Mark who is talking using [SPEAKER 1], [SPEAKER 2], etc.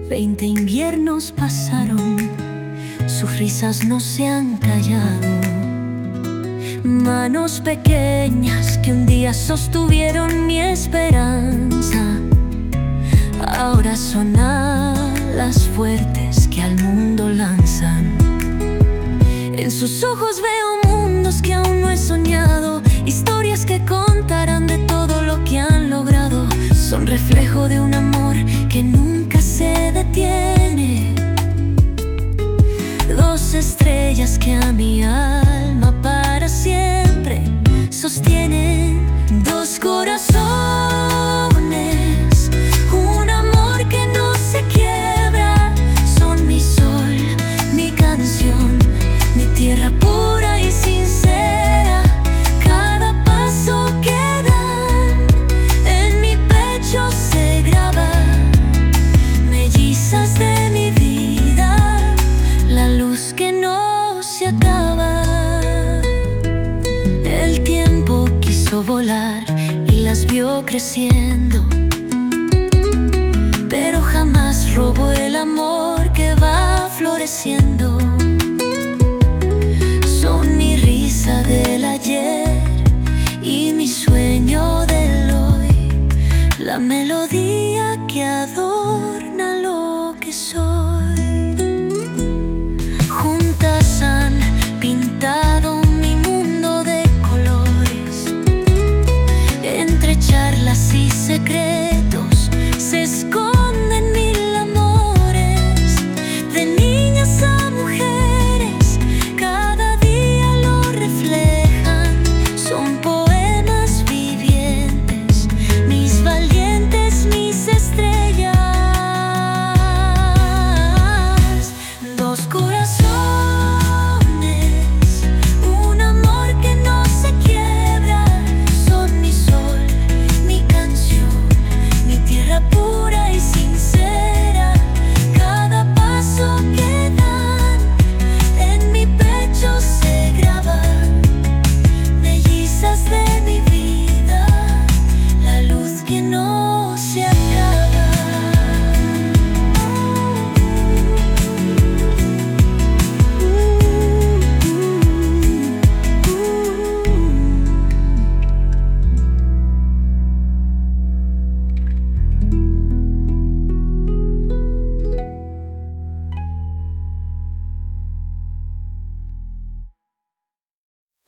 [SPEAKER 1] 20 inviernos pasaron, sus risas no se han callado. Manos pequeñas que un día sostuvieron mi esperanza, ahora son alas fuertes que al mundo lanzan. En sus ojos veo mundos que aún no he soñado, historias que contarán de todo lo que han logrado. Son reflejo de un amor que nunca se detiene. Dos estrellas que a mi alma para siempre sostienen. Dos corazones, un amor que no se quiebra. Son mi sol, mi canción, mi tierra pura y sincera. Cada paso que dan en mi pecho se graba. Mellizas de mi vida, la luz que no se acaba. El tiempo quiso volar y las vio creciendo, pero jamás robó el amor que va floreciendo.